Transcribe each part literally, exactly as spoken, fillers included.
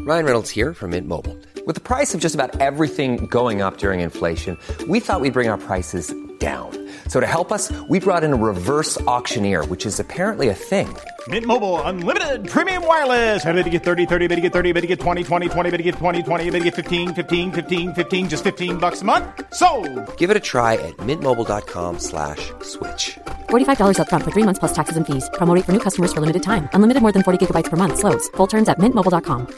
Ryan Reynolds here from Mint Mobile. With the price of just about everything going up during inflation, we thought we'd bring our prices down. So to help us, we brought in a reverse auctioneer, which is apparently a thing. Mint Mobile Unlimited Premium Wireless. How to get thirty, thirty, how to get thirty, how to get twenty, twenty, twenty, how to get twenty, twenty, how to get fifteen, fifteen, fifteen, fifteen, just fifteen bucks a month? Sold! Give it a try at mintmobile.com slash switch. forty-five dollars up front for three months plus taxes and fees. Promo rate for new customers for limited time. Unlimited more than forty gigabytes per month. Slows full terms at mint mobile dot com.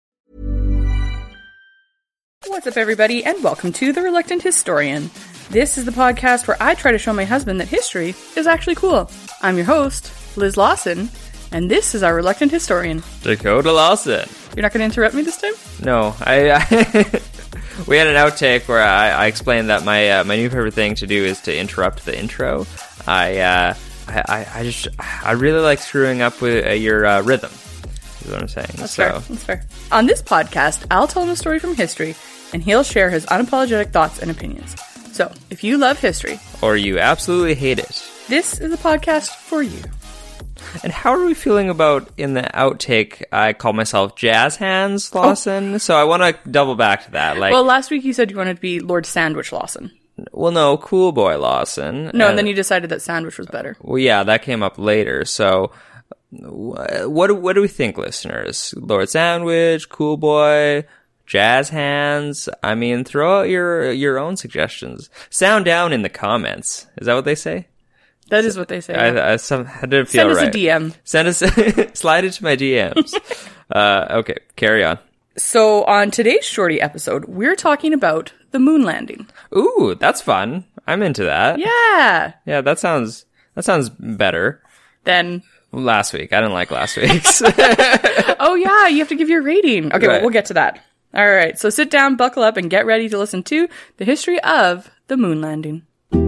What's up, everybody, and welcome to The Reluctant Historian. This is the podcast where I try to show my husband that history is actually cool. I'm your host, Liz Lawson, and this is our Reluctant Historian. Dakota Lawson. You're not going to interrupt me this time? No, I... I we had an outtake where I, I explained that my uh, my new favorite thing to do is to interrupt the intro. I uh, I, I just I really like screwing up with uh, your uh, rhythm. Is what I'm saying. That's so. fair. That's fair. On this podcast, I'll tell him a story from history, and he'll share his unapologetic thoughts and opinions. So, if you love history, or you absolutely hate it, this is a podcast for you. And how are we feeling about, in the outtake, I call myself Jazz Hands Lawson, oh. so I want to double back to that. Like, well, last week you said you wanted to be Lord Sandwich Lawson. Well, no, Cool Boy Lawson. No, uh, and then you decided that Sandwich was better. Well, yeah, that came up later, so... What do, what do we think, listeners? Lord Sandwich, Cool Boy, Jazz Hands. I mean, throw out your your own suggestions. Sound down in the comments. Is that what they say? That is what they say. I, I, some, I didn't feel Send us right. a D M. Send us, slide into my D Ms. uh, okay, carry on. So on today's shorty episode, we're talking about the moon landing. Ooh, that's fun. I'm into that. Yeah. Yeah, that sounds that sounds better Then. Last week. I didn't like last week's. Oh, yeah. You have to give your rating. Okay, right. well, we'll get to that. All right. So sit down, buckle up, and get ready to listen to the history of the moon landing.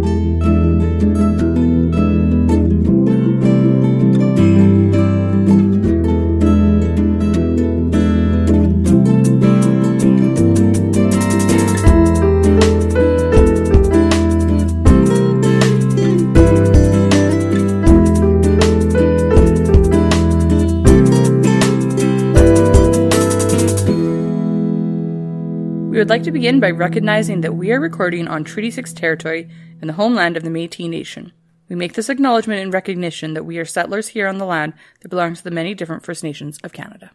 We would like to begin by recognizing that we are recording on Treaty six territory and the homeland of the Métis Nation. We make this acknowledgement in recognition that we are settlers here on the land that belongs to the many different First Nations of Canada.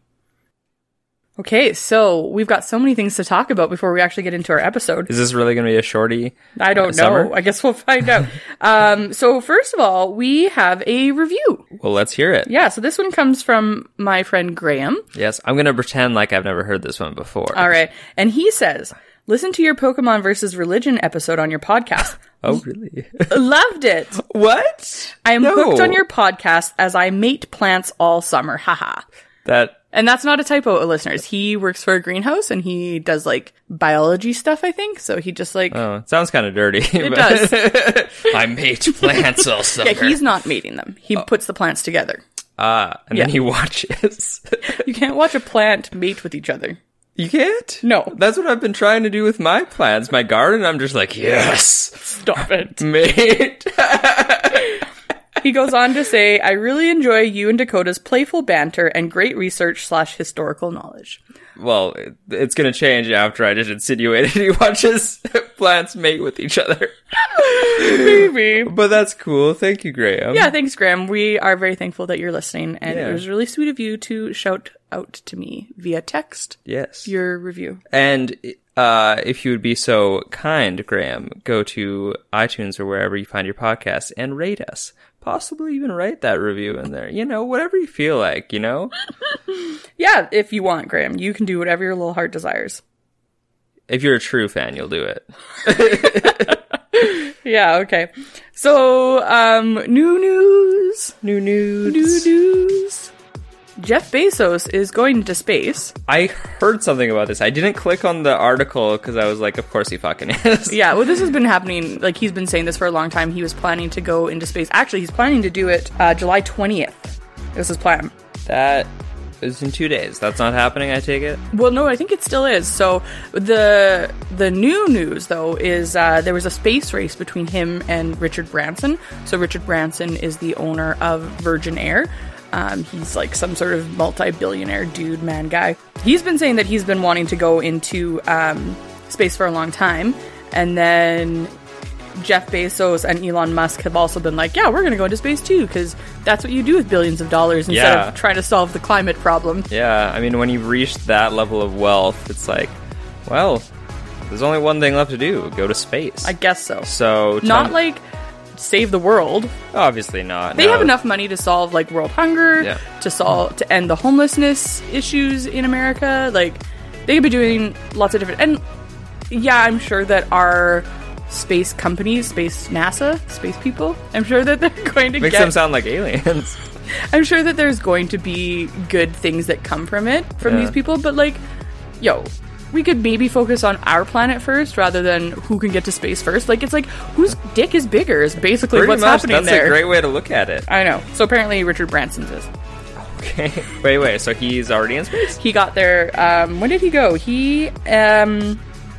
Okay, so we've got so many things to talk about before we actually get into our episode. Is this really going to be a shorty? I don't uh, know. Summer? I guess we'll find out. um, so first of all, we have a review. Well, let's hear it. Yeah, so this one comes from my friend Graham. Yes, I'm going to pretend like I've never heard this one before. All right. And he says, listen to your Pokemon versus religion episode on your podcast. Oh, really? Loved it. What? I am no. hooked on your podcast as I mate plants all summer. Haha. That... And that's not a typo, listeners. He works for a greenhouse and he does like biology stuff, I think. So he just like... Oh, it sounds kind of dirty. It does. I mate plants all summer. Yeah, he's not mating them. He oh. puts the plants together. Ah, and yeah. then he watches. You can't watch a plant mate with each other. You can't? No. That's what I've been trying to do with my plants. My garden, I'm just like, yes. Stop it. Mate. He goes on to say, I really enjoy you and Dakota's playful banter and great research slash historical knowledge. Well, it's going to change after I just insinuated he watches plants mate with each other. Maybe. But that's cool. Thank you, Graham. Yeah, thanks, Graham. We are very thankful that you're listening, and yeah. it was really sweet of you to shout out to me via text. Yes. Your review. And uh, if you would be so kind, Graham, go to iTunes or wherever you find your podcasts and rate us. Possibly even write that review in there. You know, whatever you feel like, you know? Yeah, if you want, Graham. You can do whatever your little heart desires. If you're a true fan, you'll do it. Yeah, okay. So, um, new news. New news. New news. Jeff Bezos is going into space. I heard something about this. I didn't click on the article because I was like, of course he fucking is. Yeah, well, this has been happening. Like, he's been saying this for a long time. He was planning to go into space. Actually, he's planning to do it uh, July twentieth. This is his plan. That is in two days. That's not happening, I take it? Well, no, I think it still is. So the the new news, though, is uh, there was a space race between him and Richard Branson. So Richard Branson is the owner of Virgin Air. Um, he's like some sort of multi-billionaire dude, man guy. He's been saying that he's been wanting to go into um, space for a long time. And then Jeff Bezos and Elon Musk have also been like, yeah, we're going to go into space too, because that's what you do with billions of dollars instead Yeah. of trying to solve the climate problem. Yeah, I mean, when you've reached that level of wealth, it's like, well, there's only one thing left to do, go to space. I guess so. So, Not China- like save the world. Obviously not. They no. have enough money to solve like world hunger, Yeah. to solve to end the homelessness issues in America. Like they could be doing lots of different. And yeah, I'm sure that our space companies, space NASA, space people, I'm sure that they're going to Makes get. them sound like aliens. I'm sure that there's going to be good things that come from it from Yeah. these people. But like, yo. We could maybe focus on our planet first rather than who can get to space first. Like, it's like, whose dick is bigger is basically Pretty what's much, happening that's there. a great way to look at it. I know. So apparently Richard Branson's is. Okay. Wait, wait, so he's already in space? He got there, um, when did he go? He, um,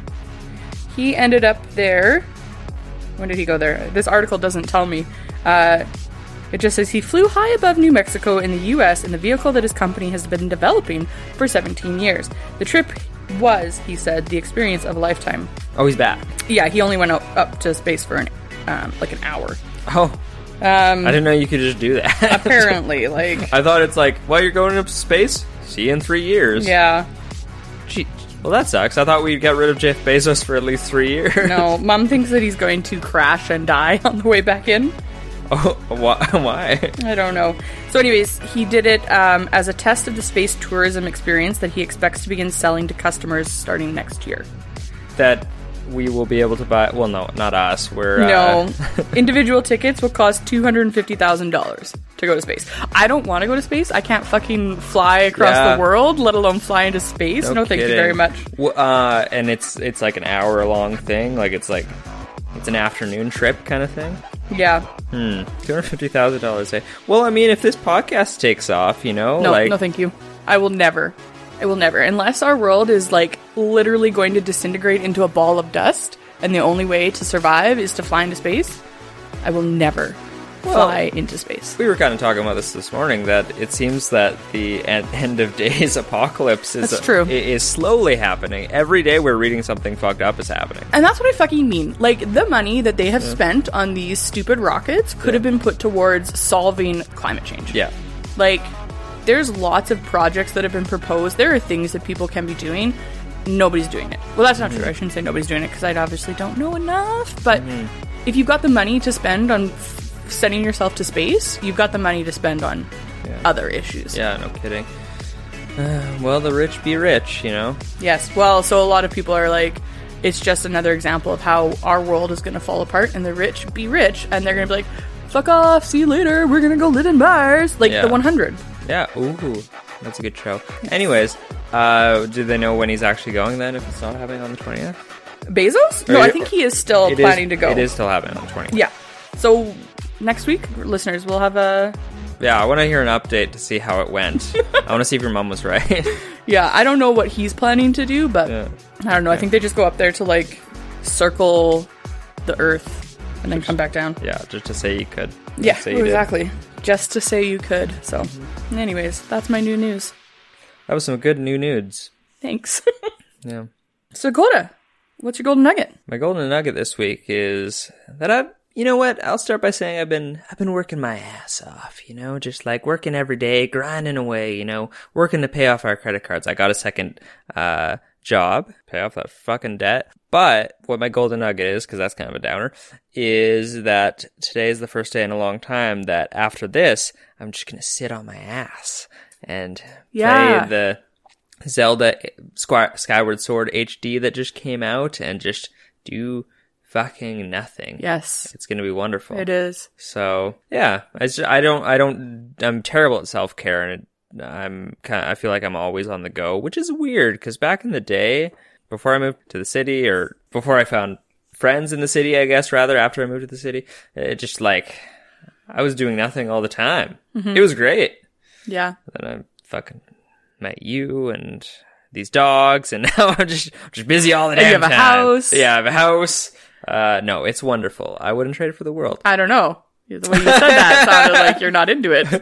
he ended up there, when did he go there? This article doesn't tell me. Uh, it just says he flew high above New Mexico in the U S in the vehicle that his company has been developing for seventeen years. The trip was, he said, the experience of a lifetime. Oh, he's back. Yeah, he only went up, up to space for an, um, like an hour. Oh. Um, I didn't know you could just do that. Apparently, like... I thought it's like, well, you're going up to space? See you in three years. Yeah. Gee, well, that sucks. I thought we'd get rid of Jeff Bezos for at least three years. No, Mom thinks that he's going to crash and die on the way back in. Oh, why? Why? I don't know. So anyways, he did it um, as a test of the space tourism experience that he expects to begin selling to customers starting next year. That we will be able to buy... Well, no, not us. We're... No. Uh, Individual tickets will cost two hundred fifty thousand dollars to go to space. I don't want to go to space. I can't fucking fly across Yeah. the world, let alone fly into space. No, thank you kidding. very much. Well, uh, and it's it's like an hour-long thing. Like, it's like... It's an afternoon trip kind of thing. Yeah. Hmm. two hundred fifty thousand dollars. Eh? Well, I mean, if this podcast takes off, you know, No, like... no thank you. I will never. I will never. Unless our world is, like, literally going to disintegrate into a ball of dust, and the only way to survive is to fly into space, I will never fly into space. We were kind of talking about this this morning, that it seems that the en- end of days apocalypse is, That's true. i- is slowly happening. Every day we're reading something fucked up is happening. And that's what I fucking mean. Like, the money that they have spent on these stupid rockets could Yeah. have been put towards solving climate change. Yeah. Like, there's lots of projects that have been proposed. There are things that people can be doing. Nobody's doing it. Well, that's not Mm-hmm. true. I shouldn't say nobody's doing it because I obviously don't know enough. But Mm-hmm. if you've got the money to spend on f- sending yourself to space, you've got the money to spend on Yeah. other issues. Yeah, no kidding. Uh, well, the rich be rich, you know? Yes. Well, so a lot of people are like, it's just another example of how our world is going to fall apart and the rich be rich. And they're going to be like, fuck off, see you later, we're going to go live in Mars. Like Yeah. the one hundred. Yeah, ooh, that's a good show. Anyways, uh, do they know when he's actually going then, if it's not happening on the twentieth? Bezos? Or No, I it- think he is still It planning is- to go. It is still happening on the twentieth. Yeah. So next week, listeners, we'll have a... Yeah, I want to hear an update to see how it went. I want to see if your mom was right. Yeah, I don't know what he's planning to do, but Yeah. I don't know. I think they just go up there to, like, circle the Earth and then come back down. Yeah, just to say you could. Yeah, Say you did. exactly. Just to say you could. So, anyways, that's my new news. That was some good new nudes. Thanks. Yeah. So, Dakota, what's your golden nugget? My golden nugget this week is that I've, you know what? I'll start by saying I've been, I've been working my ass off, you know, just like working every day, grinding away, you know, working to pay off our credit cards. I got a second, uh, job, pay off that fucking debt. But what my golden nugget is, because that's kind of a downer, is that today is the first day in a long time that after this, I'm just going to sit on my ass and Yeah. play the Zelda Squ- Skyward Sword H D that just came out and just do fucking nothing. Yes, It's going to be wonderful. it is. So, yeah, I, just, I don't, I don't, I'm terrible at self-care, and it, I'm kind of, I feel like I'm always on the go, which is weird, because back in the day, before I moved to the city, or before I found friends in the city, I guess, rather, after I moved to the city, it just like, I was doing nothing all the time. Mm-hmm. It was great. Yeah. Then I fucking met you and these dogs, and now I'm just, just busy all the And you damn have a time. house. Yeah, I have a house. Uh, no, it's wonderful. I wouldn't trade it for the world. I don't know. The way you said that sounded like you're not into it.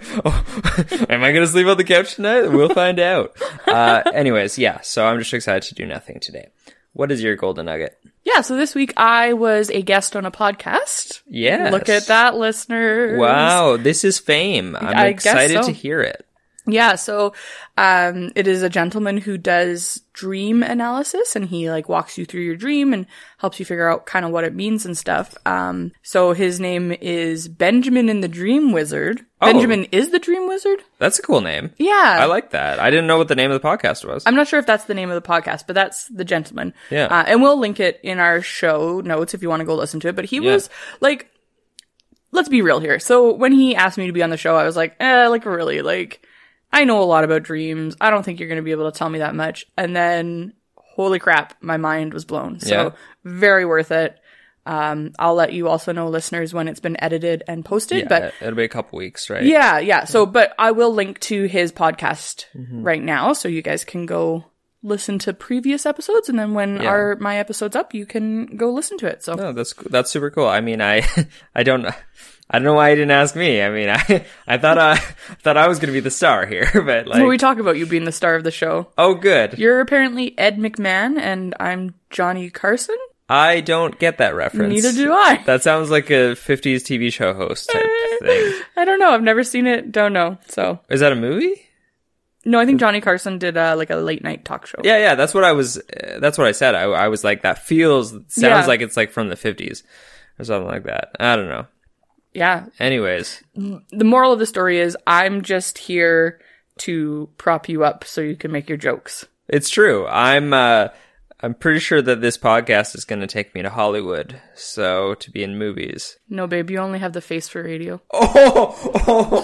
Oh, am I going to sleep on the couch tonight? We'll find out. Uh, anyways, yeah, so I'm just excited to do nothing today. What is your golden nugget? Yeah, so this week I was a guest on a podcast. Yes. Look at that, listeners. Wow, this is fame. I'm I excited guess so. to hear it. Yeah, so um it is a gentleman who does dream analysis, and he like walks you through your dream and helps you figure out kind of what it means and stuff. Um so his name is Benjamin in the Dream Wizard. Oh. Benjamin is the Dream Wizard? That's a cool name. Yeah. I like that. I didn't know what the name of the podcast was. I'm not sure if that's the name of the podcast, but that's the gentleman. Yeah. Uh, and we'll link it in our show notes if you want to go listen to it. But he Yeah. was like, let's be real here. So when he asked me to be on the show, I was like, eh, like really, like, I know a lot about dreams. I don't think you're going to be able to tell me that much. And then, holy crap, my mind was blown. So Yeah. very worth it. Um, I'll let you also know, listeners, when it's been edited and posted. Yeah, but it'll be a couple weeks, right? yeah, yeah. So, but I will link to his podcast Mm-hmm. right now, so you guys can go listen to previous episodes, and then when Yeah. our my episode's up, you can go listen to it. So, No, that's that's super cool. I mean, I I don't I don't know why you didn't ask me. I mean, I I thought I thought I was going to be the star here, but like, when we talk about you being the star of the show, oh, good. you're apparently Ed McMahon, and I'm Johnny Carson. I don't get that reference. Neither do I. That sounds like a fifties T V show host type thing. I don't know. I've never seen it. Don't know. So, Is that a movie? no, I think Johnny Carson did uh, like a late night talk show. Yeah, yeah. That's what I was. Uh, that's what I said. I, I was like, that feels sounds Yeah. like it's like from the fifties or something like that. I don't know. Yeah. Anyways, The moral of the story is, I'm just here to prop you up so you can make your jokes. it's true. I'm. uh I'm pretty sure that this podcast is going to take me to Hollywood, so to be in movies. No, babe, you only have the face for radio. Oh,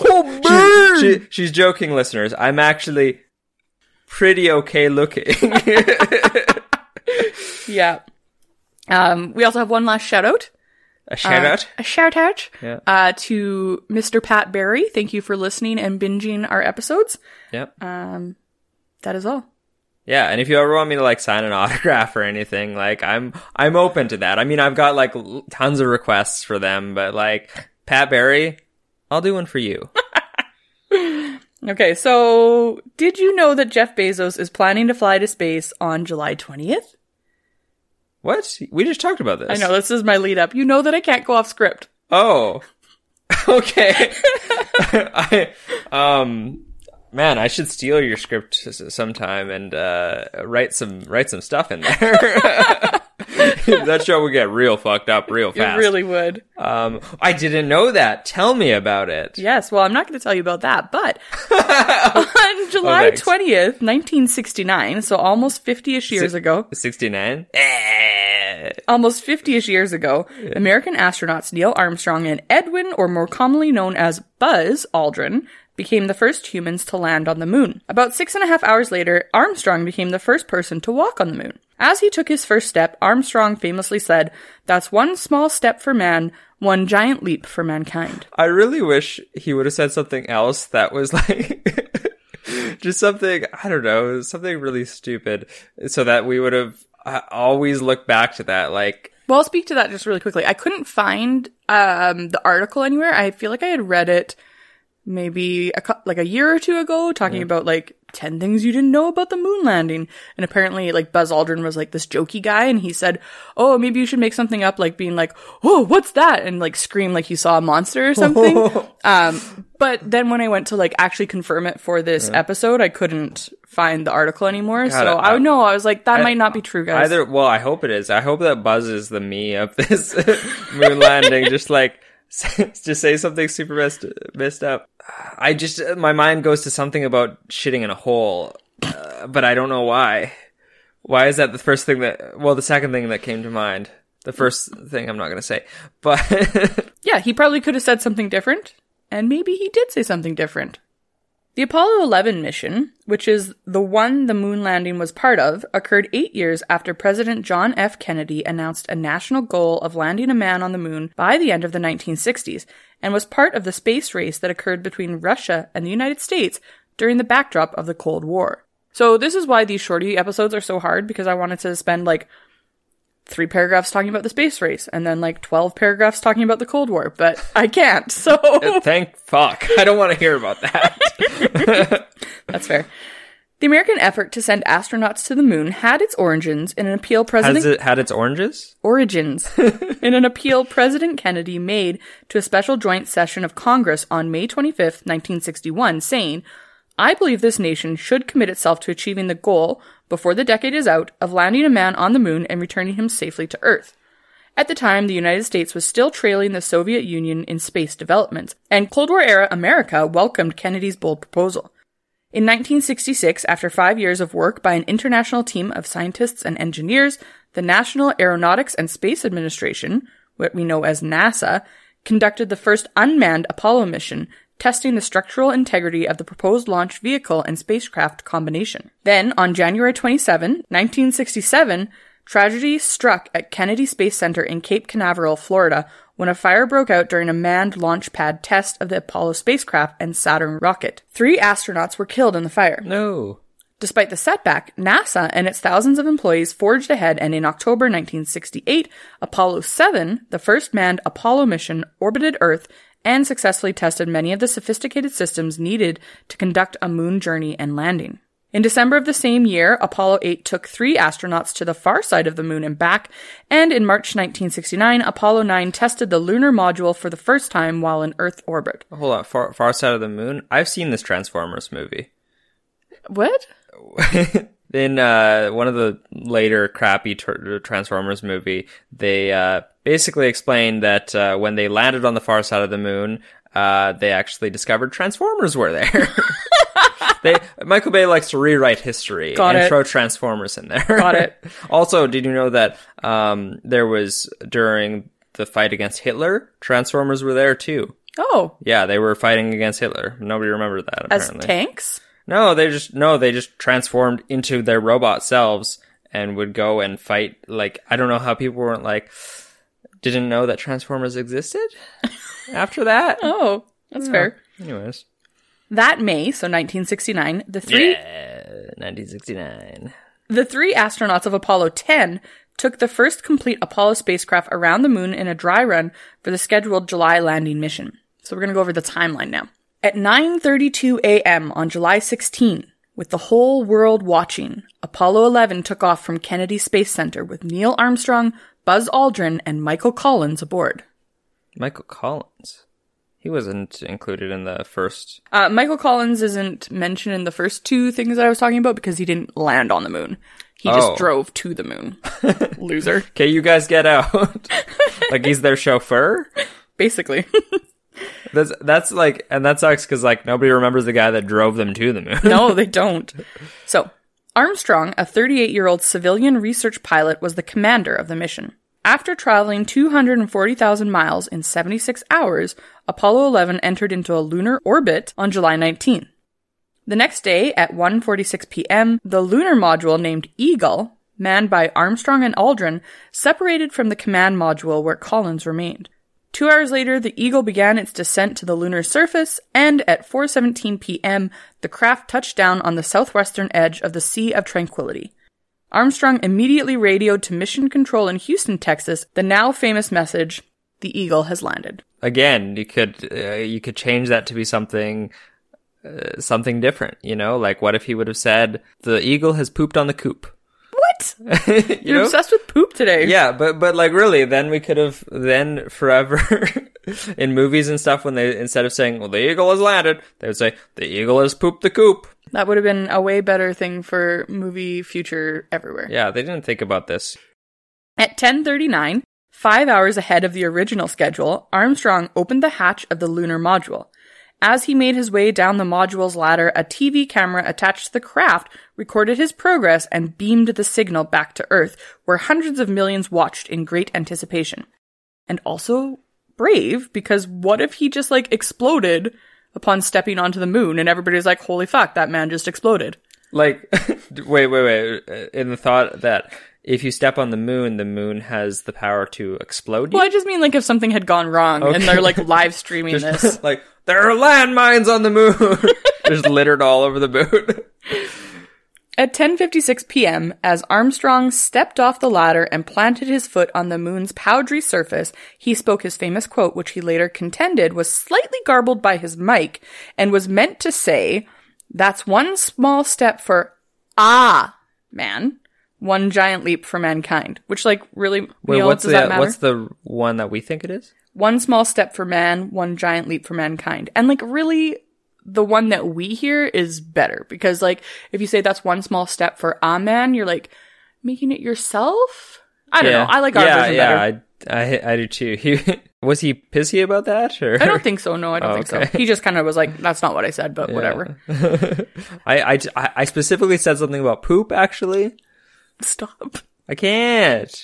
oh, she's, she, she's joking, listeners. I'm actually pretty okay looking. Yeah. Um, we also have one last shout out. A shout Uh, out. A shout out Yeah. uh, to Mister Pat Barry. Thank you for listening and binging our episodes. Yep. That is all. Yeah, and if you ever want me to like sign an autograph or anything, like I'm I'm open to that. I mean, I've got like l- tons of requests for them, but like Pat Barry, I'll do one for you. Okay, so did you know that Jeff Bezos is planning to fly to space on July twentieth? What? We just talked about this. I know, this is my lead up. You know that I can't go off script. Oh. Okay. I um man, I should steal your script s- sometime and uh write some write some stuff in there. That show would get real fucked up real It fast. really would. Um I didn't know that. Tell me about it. Yes, well, I'm not going to tell you about that, but on July thanks. twentieth, nineteen sixty-nine, so almost fifty-ish years ago, sixty-nine? almost fifty-ish years ago, American astronauts Neil Armstrong and Edwin, or more commonly known as Buzz Aldrin, became the first humans to land on the moon. About six and a half hours later, Armstrong became the first person to walk on the moon. As he took his first step, Armstrong famously said, "That's one small step for man, one giant leap for mankind." I really wish he would have said something else that was like just something, I don't know, something really stupid, so that we would have uh, always looked back to that. Like, Well, I'll speak to that just really quickly. I couldn't find um, the article anywhere. I feel like I had read it maybe a, cou- like a year or two ago, talking about like ten things you didn't know about the moon landing. And apparently like Buzz Aldrin was like this jokey guy, and he said, "Oh, maybe you should make something up, like being like, 'Oh, what's that?' and like scream like you saw a monster or something." um, but then when I went to like actually confirm it for this episode, I couldn't find the article anymore. God, so I- I would know. I was like, that I- might not be true, guys. either, well, I hope it is. I hope that Buzz is the me of this moon landing. Just like, just say something super messed, messed up. I just, my mind goes to something about shitting in a hole, uh, but I don't know why. Why is that the first thing that, well, the second thing that came to mind. The first thing I'm not going to say, but Yeah, he probably could have said something different, and maybe he did say something different. The Apollo eleven mission, which is the one the moon landing was part of, occurred eight years after President John F. Kennedy announced a national goal of landing a man on the moon by the end of the nineteen sixties, and was part of the space race that occurred between Russia and the United States during the backdrop of the Cold War. So this is why these shorty episodes are so hard, because I wanted to spend like three paragraphs talking about the space race and then like twelve paragraphs talking about the Cold War, but I can't. So thank fuck. I don't want to hear about that. That's fair. The American effort to send astronauts to the moon had its origins in an appeal President Has it had its oranges? Origins in an appeal President Kennedy made to a special joint session of Congress on May twenty-fifth, nineteen sixty-one, saying, "I believe this nation should commit itself to achieving the goal, before the decade is out, of landing a man on the moon and returning him safely to Earth." At the time, the United States was still trailing the Soviet Union in space development, and Cold War-era America welcomed Kennedy's bold proposal. In nineteen sixty-six, after five years of work by an international team of scientists and engineers, the National Aeronautics and Space Administration, what we know as NASA, conducted the first unmanned Apollo mission, testing the structural integrity of the proposed launch vehicle and spacecraft combination. Then, on January twenty-seventh, nineteen sixty-seven, tragedy struck at Kennedy Space Center in Cape Canaveral, Florida, when a fire broke out during a manned launch pad test of the Apollo spacecraft and Saturn rocket. Three astronauts were killed in the fire. No. Despite the setback, NASA and its thousands of employees forged ahead, and in October nineteen sixty-eight, Apollo seven, the first manned Apollo mission, orbited Earth and successfully tested many of the sophisticated systems needed to conduct a moon journey and landing. In December of the same year, Apollo eight took three astronauts to the far side of the moon and back, and in March nineteen sixty-nine, Apollo nine tested the lunar module for the first time while in Earth orbit. Hold on, far, far side of the moon? I've seen this Transformers movie. What? In uh, one of the later crappy ter- Transformers movie, they uh, basically explained that uh, when they landed on the far side of the moon, uh, they actually discovered Transformers were there. They, Michael Bay likes to rewrite history Got and it. throw Transformers in there. Got it. Also, did you know that um, there was, during the fight against Hitler, Transformers were there too? Oh. Yeah, they were fighting against Hitler. Nobody remembered that, apparently. As tanks? No, they just, no, they just transformed into their robot selves and would go and fight. Like, I don't know how people weren't like, didn't know that Transformers existed after that. Oh, that's Yeah. fair. Anyways. That May, so nineteen sixty-nine, the three Yeah, nineteen sixty-nine. the three astronauts of Apollo ten took the first complete Apollo spacecraft around the moon in a dry run for the scheduled July landing mission. So we're going to go over the timeline now. At nine thirty-two a.m. on July sixteenth, with the whole world watching, Apollo eleven took off from Kennedy Space Center with Neil Armstrong, Buzz Aldrin, and Michael Collins aboard. Michael Collins. He wasn't included in the first. Uh, Michael Collins isn't mentioned in the first two things that I was talking about because he didn't land on the moon. He Oh. just drove to the moon. Loser. Okay, you guys get out. Like, he's their chauffeur? Basically. That's, that's like, and that sucks because, like, nobody remembers the guy that drove them to the moon. No, they don't. So, Armstrong, a thirty-eight-year-old civilian research pilot, was the commander of the mission. After traveling two hundred forty thousand miles in seventy-six hours, Apollo eleven entered into a lunar orbit on July nineteenth. The next day, at one forty-six p.m., the lunar module named Eagle, manned by Armstrong and Aldrin, separated from the command module where Collins remained. Two hours later, the Eagle began its descent to the lunar surface, and at four seventeen p.m., the craft touched down on the southwestern edge of the Sea of Tranquility. Armstrong immediately radioed to Mission Control in Houston, Texas, the now famous message, "The Eagle has landed." Again, you could, uh, you could change that to be something, uh, something different, you know? Like, what if he would have said, "The Eagle has pooped on the coop"? What? you You're know? obsessed with poop today. Yeah, but, but like, really, then we could have, then forever, in movies and stuff, when they, instead of saying, "Well, the eagle has landed," they would say, "The eagle has pooped the coop." That would have been a way better thing for movie future everywhere. Yeah, they didn't think about this. At ten thirty-nine, five hours ahead of the original schedule, Armstrong opened the hatch of the lunar module. As he made his way down the module's ladder, a T V camera attached to the craft recorded his progress and beamed the signal back to Earth, where hundreds of millions watched in great anticipation. And also brave, because what if he just, like, exploded upon stepping onto the moon, and everybody's like, "Holy fuck, that man just exploded." Like, wait, wait, wait. In the thought that if you step on the moon, the moon has the power to explode you? Well, I just mean, like, if something had gone wrong, Okay. and they're, like, live streaming Just, this. like, there are landmines on the moon! Just littered all over the moon. At ten fifty-six p.m., as Armstrong stepped off the ladder and planted his foot on the moon's powdery surface, he spoke his famous quote, which he later contended was slightly garbled by his mic and was meant to say, "That's one small step for, ah, man, one giant leap for mankind." Which, like, really, Wait, Neil, what's does the that matter? what's the one that we think it is? One small step for man, one giant leap for mankind. And, like, really, the one that we hear is better. Because, like, if you say that's one small step for a man, you're, like, making it yourself? I don't yeah. know. I like our yeah, version yeah, better. I, I, I do too. He, was he pissy about that? Or? I don't think so. No, I don't Oh, think okay. so. He just kind of was like, that's not what I said, but Yeah. whatever. I, I, I specifically said something about poop, actually. Stop. I can't.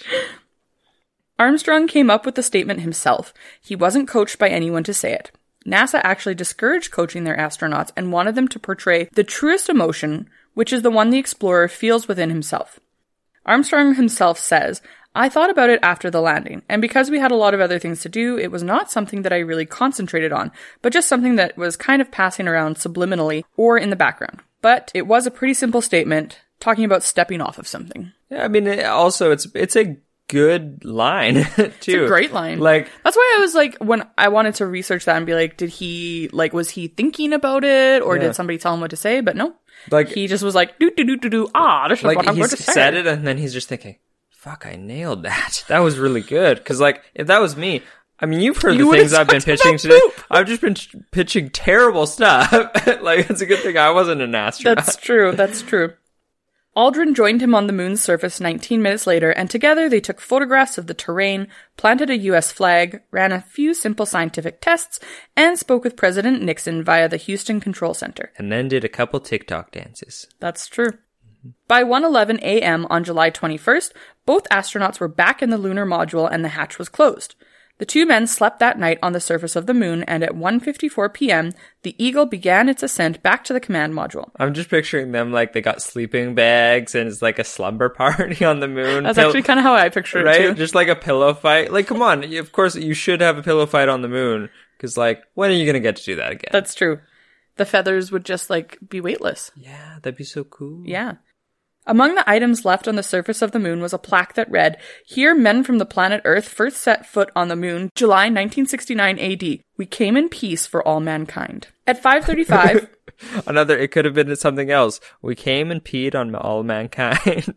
Armstrong came up with the statement himself. He wasn't coached by anyone to say it. NASA actually discouraged coaching their astronauts and wanted them to portray the truest emotion, which is the one the explorer feels within himself. Armstrong himself says, "I thought about it after the landing, and because we had a lot of other things to do, it was not something that I really concentrated on, but just something that was kind of passing around subliminally or in the background. But it was a pretty simple statement, talking about stepping off of something." Yeah, I mean, it, also, it's it's a good line, too. It's a great line. Like, that's why I was like, when I wanted to research that and be like, did he, like, was he thinking about it, or Yeah. did somebody tell him what to say? But no. Like, he just was like, do do do do do. Ah, this is like what I'm he going to say. said it, and then he's just thinking, "Fuck, I nailed that. That was really good." Because, like, if that was me, I mean, you've heard You the would've things I've been talked pitching about today. poop. I've just been ch- pitching terrible stuff. Like, it's a good thing I wasn't an astronaut. That's true. That's true. Aldrin joined him on the moon's surface nineteen minutes later, and together they took photographs of the terrain, planted a U S flag, ran a few simple scientific tests, and spoke with President Nixon via the Houston Control Center. And then did a couple TikTok dances. That's true. By one eleven a.m. on July twenty-first, both astronauts were back in the lunar module and the hatch was closed. The two men slept that night on the surface of the moon, and at one fifty-four p.m., the Eagle began its ascent back to the command module. I'm just picturing them like they got sleeping bags and it's like a slumber party on the moon. That's Pill- actually kind of how I picture it, right? too. Just like a pillow fight. Like, come on. Of course, you should have a pillow fight on the moon. Because, like, when are you going to get to do that again? That's true. The feathers would just, like, be weightless. Yeah, that'd be so cool. Yeah. Among the items left on the surface of the moon was a plaque that read, "Here men from the planet Earth first set foot on the moon, July nineteen sixty-nine A D. We came in peace for all mankind." At five thirty-five... Another, it could have been something else. We came and peed on all mankind.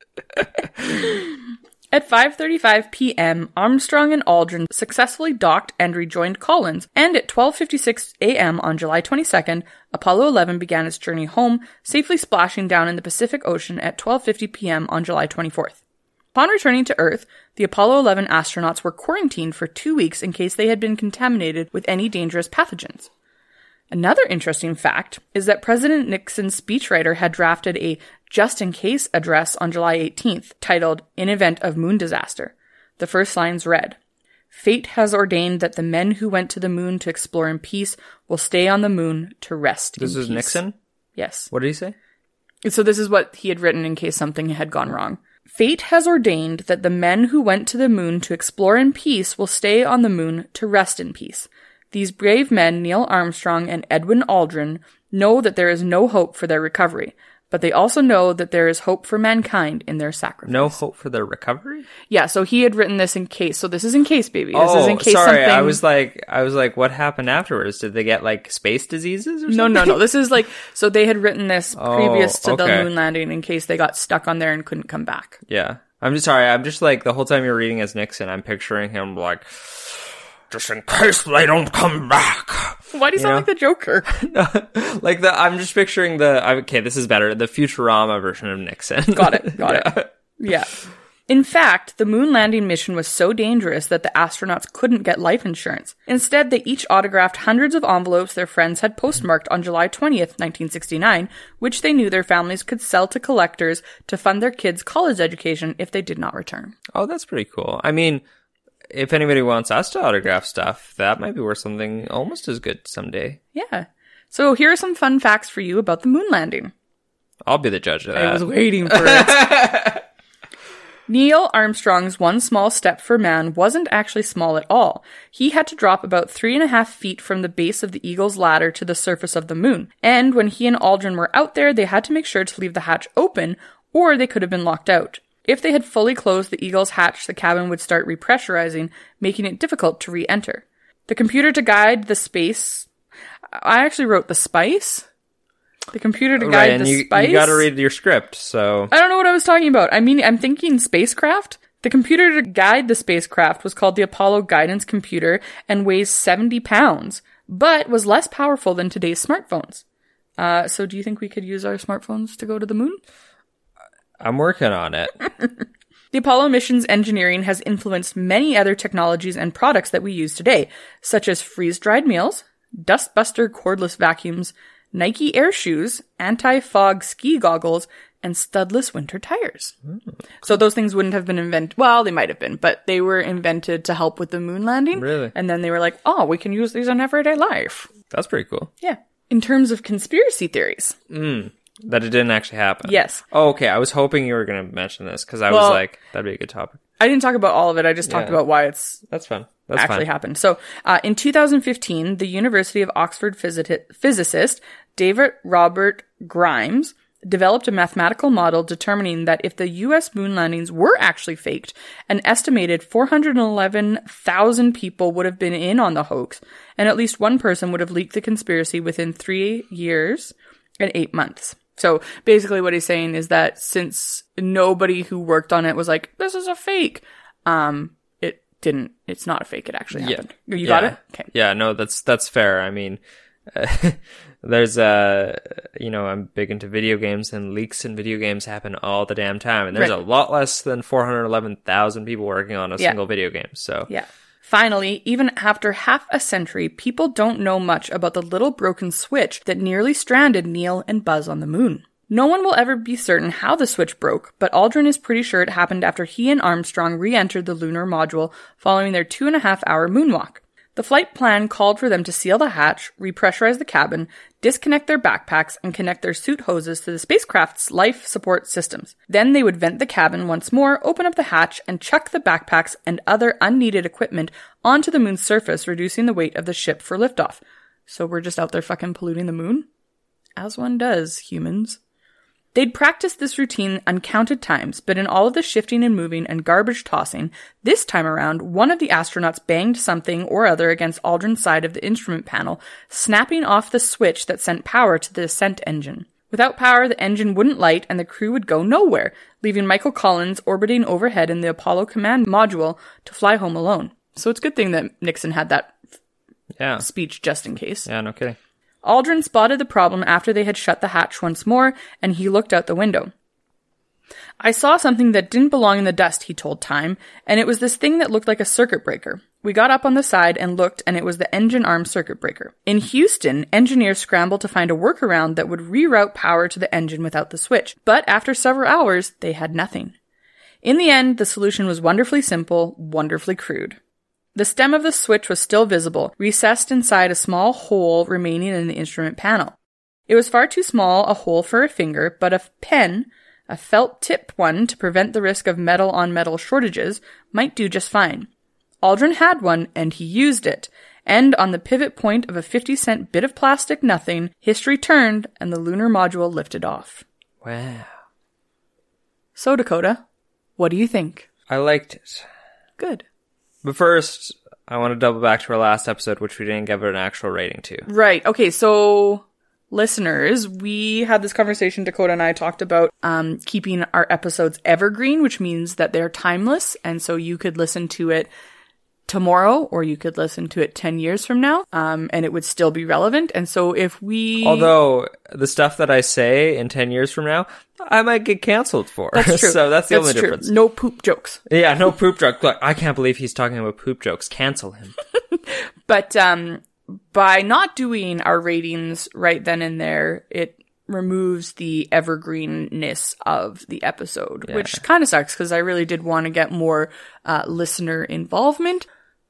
At five thirty-five p.m., Armstrong and Aldrin successfully docked and rejoined Collins, and at twelve fifty-six a.m. on July twenty-second, Apollo eleven began its journey home, safely splashing down in the Pacific Ocean at twelve fifty p.m. on July twenty-fourth. Upon returning to Earth, the Apollo eleven astronauts were quarantined for two weeks in case they had been contaminated with any dangerous pathogens. Another interesting fact is that President Nixon's speechwriter had drafted a just-in-case address on July eighteenth, titled, "In Event of Moon Disaster." The first lines read, "Fate has ordained that the men who went to the moon to explore in peace will stay on the moon to rest This in is peace." Nixon? Yes. What did he say? So this is what he had written in case something had gone wrong. "Fate has ordained that the men who went to the moon to explore in peace will stay on the moon to rest in peace. These brave men, Neil Armstrong and Edwin Aldrin, know that there is no hope for their recovery, but they also know that there is hope for mankind in their sacrifice." No hope for their recovery? Yeah, so he had written this in case. So this is in case, baby. This oh, is in case sorry. something... I was like, I was like, what happened afterwards? Did they get like space diseases or something? No, no, no. This is like, so they had written this Oh, previous to the okay. moon landing in case they got stuck on there and couldn't come back. Yeah. I'm just sorry. I'm just like, the whole time you're reading as Nixon, I'm picturing him like, just in case they don't come back. Why do you, You sound know? like the Joker? Like the, I'm just picturing the, okay, this is better, the Futurama version of Nixon. Got it, got Yeah. it. Yeah. In fact, the moon landing mission was so dangerous that the astronauts couldn't get life insurance. Instead, they each autographed hundreds of envelopes their friends had postmarked on July twentieth, nineteen sixty-nine, which they knew their families could sell to collectors to fund their kids' college education if they did not return. Oh, that's pretty cool. I mean, if anybody wants us to autograph stuff, that might be worth something almost as good someday. Yeah. So here are some fun facts for you about the moon landing. I'll be the judge of that. I was waiting for it. Neil Armstrong's one small step for man wasn't actually small at all. He had to drop about three and a half feet from the base of the Eagle's ladder to the surface of the moon. And when he and Aldrin were out there, they had to make sure to leave the hatch open, or they could have been locked out. If they had fully closed the Eagle's hatch, the cabin would start repressurizing, making it difficult to re-enter. The computer to guide the space... I actually wrote the spice. The computer to guide right, and the you, spice. You gotta read your script, so... I don't know what I was talking about. I mean, I'm thinking spacecraft. The computer to guide the spacecraft was called the Apollo Guidance Computer and weighs seventy pounds, but was less powerful than today's smartphones. Uh, so do you think we could use our smartphones to go to the moon? I'm working on it. The Apollo mission's engineering has influenced many other technologies and products that we use today, such as freeze-dried meals, dustbuster cordless vacuums, Nike Air shoes, anti-fog ski goggles, and studless winter tires. Mm. So those things wouldn't have been invented. Well, they might have been, but they were invented to help with the moon landing. Really? And then they were like, oh, we can use these in everyday life. That's pretty cool. Yeah. In terms of conspiracy theories. Mm. That it didn't actually happen. Yes. Oh, okay. I was hoping you were going to mention this because I well, was like, that'd be a good topic. I didn't talk about all of it. I just talked yeah. about why it's That's fun. That's actually fine. happened. So uh, in two thousand fifteen, the University of Oxford physi- physicist David Robert Grimes developed a mathematical model determining that if the U S moon landings were actually faked, an estimated four hundred eleven thousand people would have been in on the hoax, and at least one person would have leaked the conspiracy within three years and eight months. So basically what he's saying is that since nobody who worked on it was like, this is a fake, um, it didn't, it's not a fake, it actually happened. Yeah. You yeah. got it? Okay. Yeah, no, that's, that's fair. I mean, uh, there's, uh, you know, I'm big into video games, and leaks in video games happen all the damn time. And there's Right. a lot less than four hundred eleven thousand people working on a Yeah. single video game. So Yeah. Finally, even after half a century, people don't know much about the little broken switch that nearly stranded Neil and Buzz on the moon. No one will ever be certain how the switch broke, but Aldrin is pretty sure it happened after he and Armstrong re-entered the lunar module following their two and a half hour moonwalk. The flight plan called for them to seal the hatch, repressurize the cabin, disconnect their backpacks, and connect their suit hoses to the spacecraft's life support systems. Then they would vent the cabin once more, open up the hatch, and chuck the backpacks and other unneeded equipment onto the moon's surface, reducing the weight of the ship for liftoff. So we're just out there fucking polluting the moon? As one does, humans. They'd practiced this routine uncounted times, but in all of the shifting and moving and garbage tossing, this time around, one of the astronauts banged something or other against Aldrin's side of the instrument panel, snapping off the switch that sent power to the ascent engine. Without power, the engine wouldn't light and the crew would go nowhere, leaving Michael Collins orbiting overhead in the Apollo command module to fly home alone. So it's a good thing that Nixon had that yeah. speech just in case. Yeah, no kidding. Aldrin spotted the problem after they had shut the hatch once more, and he looked out the window. I saw something that didn't belong in the dust, he told Time, and it was this thing that looked like a circuit breaker. We got up on the side and looked, and it was the engine arm circuit breaker. In Houston, engineers scrambled to find a workaround that would reroute power to the engine without the switch, but after several hours, they had nothing. In the end, the solution was wonderfully simple, wonderfully crude. The stem of the switch was still visible, recessed inside a small hole remaining in the instrument panel. It was far too small a hole for a finger, but a pen, a felt-tipped one to prevent the risk of metal-on-metal shortages, might do just fine. Aldrin had one, and he used it. And on the pivot point of a fifty-cent bit of plastic nothing, history turned, and the lunar module lifted off. Wow. So, Dakota, what do you think? I liked it. Good. But first, I want to double back to our last episode, which we didn't give it an actual rating to. Right. Okay, so listeners, we had this conversation, Dakota and I talked about um, keeping our episodes evergreen, which means that they're timeless, and so you could listen to it tomorrow, or you could listen to it ten years from now, um, and it would still be relevant. And so if we... Although, the stuff that I say in ten years from now, I might get canceled for. That's true. So that's the that's only true. difference. No poop jokes. Yeah, no poop jokes. Look, I can't believe he's talking about poop jokes. Cancel him. But um, by not doing our ratings right then and there, it removes the evergreenness of the episode, Yeah. which kind of sucks because I really did want to get more uh, listener involvement.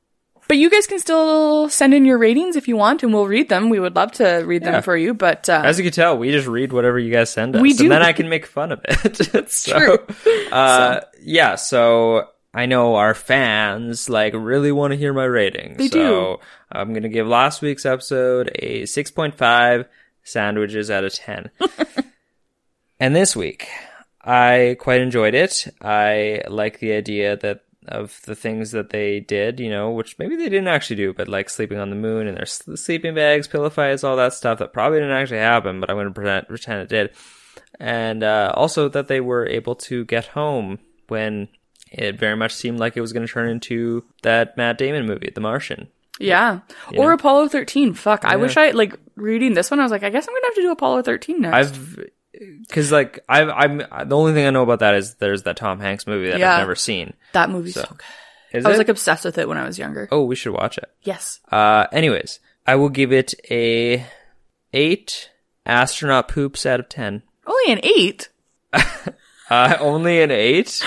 But you guys can still send in your ratings if you want, and we'll read them. We would love to read them Yeah. for you. But uh, As you can tell, we just read whatever you guys send us. We do. And then I can make fun of it. so, True. Uh, yeah, so I know our fans like really want to hear my rating. They so do. I'm going to give last week's episode a six point five sandwiches out of ten. And this week, I quite enjoyed it. I like the idea that of the things that they did, you know, which maybe they didn't actually do, but like sleeping on the moon and their s- sleeping bags, pillow fights, all that stuff that probably didn't actually happen, but I'm going to pretend, pretend it did. And uh, also that they were able to get home when it very much seemed like it was going to turn into that Matt Damon movie, The Martian. yeah. You Or know? Apollo thirteen. Fuck. I Yeah. wish I, like, reading this one, I was like, I guess I'm going to have to do Apollo thirteen next. I've, because like, I've, I'm, the only thing I know about that is there's that Tom Hanks movie that Yeah. I've never seen. that movie's So, so good. Is I was, it? like, obsessed with it when I was younger. Oh, we should watch it. Yes. Uh, anyways, I will give it a eight astronaut poops out of ten. Only an eight. Uh, only an eight?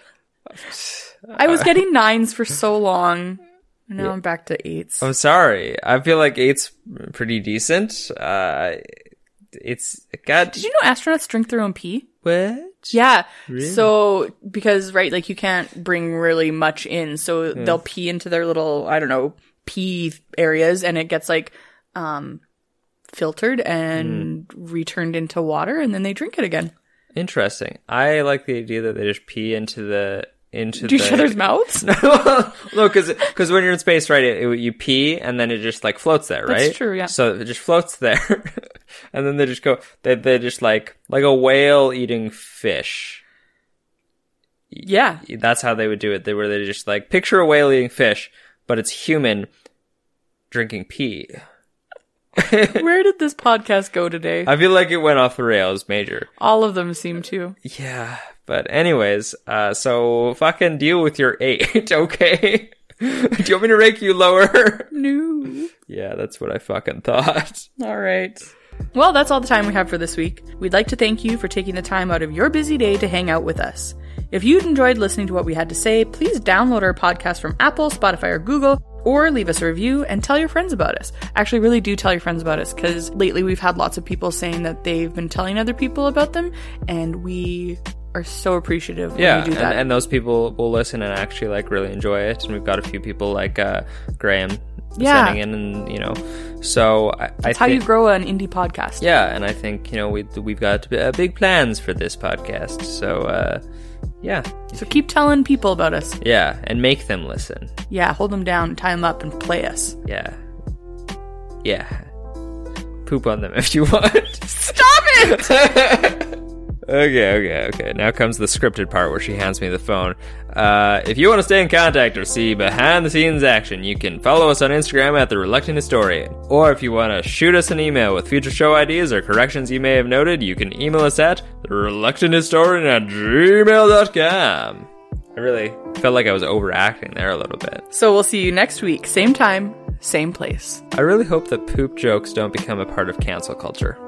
I was getting nines for so long. And now I'm back to eights. I'm sorry. I feel like eight's pretty decent. Uh, it's got Did you know astronauts drink their own pee? what? Yeah. So, because, right, like, you can't bring really much in. So they'll pee into their little, I don't know, pee areas, and it gets, like, um, filtered and returned into water, and then they drink it again. Interesting. I like the idea that they just pee into the into Do the each other's mouths? no, because because when you're in space, right, it, it, you pee and then it just like floats there, right? That's true, yeah. So it just floats there, and then they just go. They they just like like a whale eating fish. Yeah. That's how they would do it. They were they just like picture a whale eating fish, but it's human drinking pee. Where did this podcast go today? I feel like it went off the rails, major. All of them seem to. Yeah, but anyways, uh, so fucking deal with your eight, okay? Do you want me to rank you lower? No. Yeah, that's what I fucking thought. All right. Well, that's all the time we have for this week. We'd like to thank you for taking the time out of your busy day to hang out with us. If you enjoyed listening to what we had to say, please download our podcast from Apple, Spotify, or Google, or leave us a review and tell your friends about us. Actually, really do tell your friends about us, because lately we've had lots of people saying that they've been telling other people about them, and we are so appreciative when Yeah, you do and, that. and those people will listen and actually like really enjoy it. And we've got a few people like uh, Graham Yeah. sending in, and you know, so I, I That's how think, you grow an indie podcast. Yeah, and I think you know we we've got uh, big plans for this podcast. So uh, yeah, So keep telling people about us. yeah, and make them listen. Yeah, hold them down, tie them up, and play us. Yeah, yeah. Poop on them if you want. Stop it! Okay, okay, okay. Now comes the scripted part where she hands me the phone. Uh, if you want to stay in contact or see behind-the-scenes action, you can follow us on Instagram at The Reluctant Historian. Or if you want to shoot us an email with future show ideas or corrections you may have noted, you can email us at thereluctanthistorian at gmail dot com. I really felt like I was overacting there a little bit. So we'll see you next week. Same time, same place. I really hope that poop jokes don't become a part of cancel culture.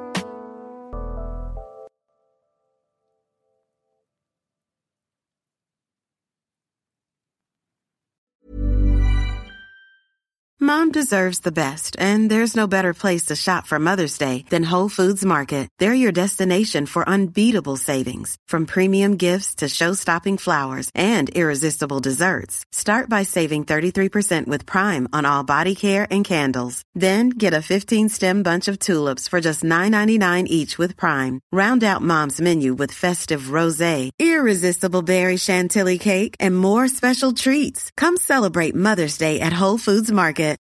Mom deserves the best, and there's no better place to shop for Mother's Day than Whole Foods Market. They're your destination for unbeatable savings, from premium gifts to show-stopping flowers and irresistible desserts. Start by saving thirty-three percent with Prime on all body care and candles. Then get a fifteen-stem bunch of tulips for just nine ninety-nine each with Prime. Round out Mom's menu with festive rosé, irresistible berry chantilly cake, and more special treats. Come celebrate Mother's Day at Whole Foods Market.